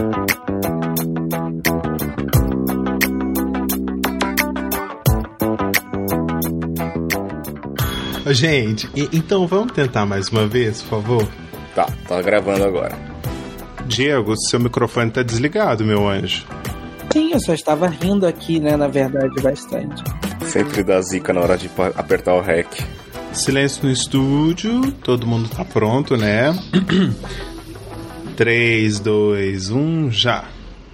Gente, então vamos tentar mais uma vez, por favor? Tá gravando agora. Diego, seu microfone tá desligado, meu anjo. Sim, eu só estava rindo aqui, né, na verdade, bastante. Sempre dá zica na hora de apertar o REC. Silêncio no estúdio, todo mundo tá pronto, né? 3, 2, 1, já!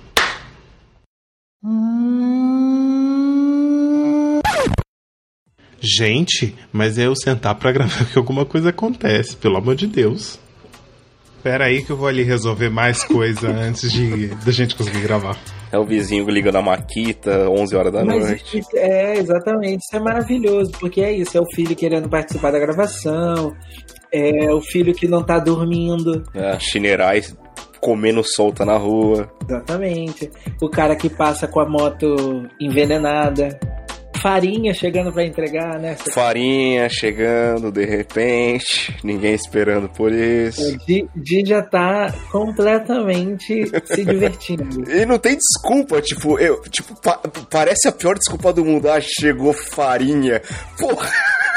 Gente, mas é eu sentar pra gravar que alguma coisa acontece, pelo amor de Deus. Pera aí que eu vou ali resolver mais coisa antes da gente conseguir gravar. É o vizinho ligando a Maquita, 11 horas da noite. Exatamente, isso é maravilhoso, porque é isso, é o filho querendo participar da gravação, é o filho que não tá dormindo. Chinerais comendo solta na rua. Exatamente, o cara que passa com a moto envenenada. Farinha chegando pra entregar, né? Farinha chegando de repente, ninguém esperando por isso. O Di já tá completamente se divertindo. E não tem desculpa, parece a pior desculpa do mundo. Chegou farinha. Porra!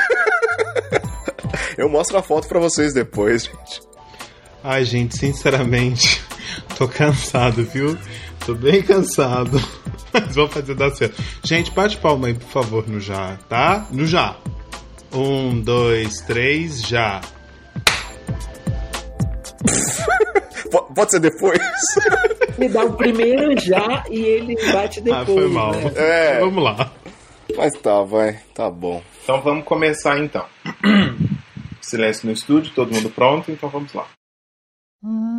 Eu mostro a foto pra vocês depois, gente. Ai, gente, sinceramente, tô cansado, viu? Tô bem cansado. Mas vou fazer dar certo. Gente, bate palma aí, por favor, no já, tá? No já. 1, 2, 3, já. Pode ser depois? Me dá o primeiro já e ele bate depois. Foi mal. Né? Vamos lá. Mas vai. Tá bom. Então vamos começar, então. Silêncio no estúdio, todo mundo pronto, então vamos lá.